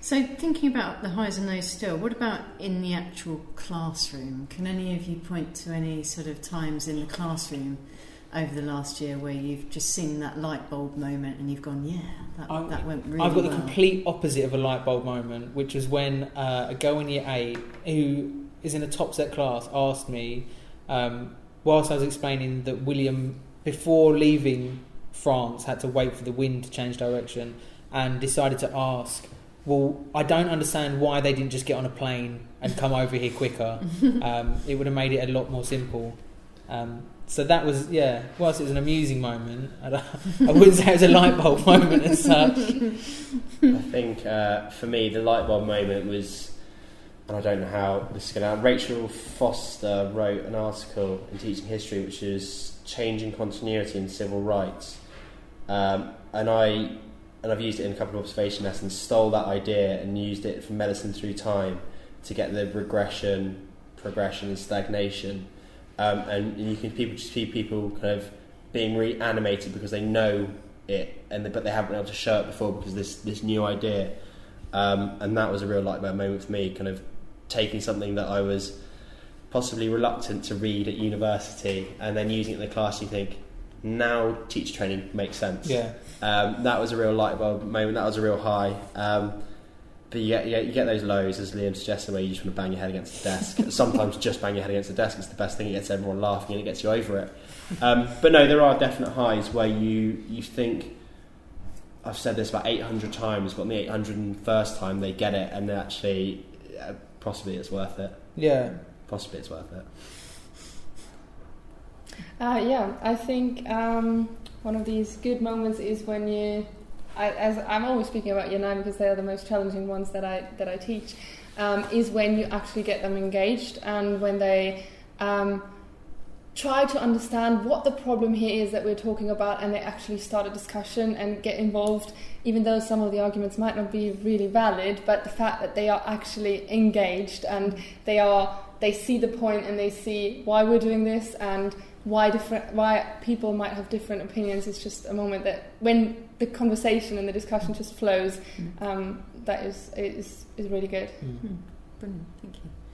So thinking about the highs and lows still, what about in the actual classroom? Can any of you point to any sort of times in the classroom over the last year where you've just seen that light bulb moment and you've gone, that went really well? I've got the complete opposite of a light bulb moment, which was when a girl in year 8 who is in a top set class asked me, whilst I was explaining that William, before leaving France, had to wait for the wind to change direction, and decided to ask, well, I don't understand why they didn't just get on a plane and come over here quicker. It would have made it a lot more simple. So that was, whilst it was an amusing moment, I wouldn't say it was a light bulb moment as such. I think for me, the light bulb moment was, and I don't know how this is going to happen, Rachel Foster wrote an article in Teaching History which is Changing Continuity in Civil Rights. And I've used it in a couple of observation lessons, stole that idea and used it from Medicine Through Time to get the regression, progression and stagnation. And you can see people kind of being reanimated because they know it, but they haven't been able to show it before because this new idea. And that was a real light bulb moment for me, kind of taking something that I was possibly reluctant to read at university and then using it in the class. You think, now teacher training makes sense. Yeah. That was a real light bulb moment. That was a real high. But you get those lows, as Liam suggested, where you just want to bang your head against the desk. Sometimes just bang your head against the desk is the best thing. It gets everyone laughing and it gets you over it. But no, there are definite highs where you think, I've said this about 800 times, but on the 801st time they get it, and actually, possibly it's worth it. Yeah. Possibly it's worth it. I think one of these good moments is when as I'm always speaking about year 9 because they are the most challenging ones that I teach, is when you actually get them engaged and when they try to understand what the problem here is that we're talking about, and they actually start a discussion and get involved, even though some of the arguments might not be really valid, but the fact that they are actually engaged and they see the point and they see why we're doing this and why people might have different opinions. It's just a moment that when the conversation and the discussion just flows, that is really good. Brilliant, thank you.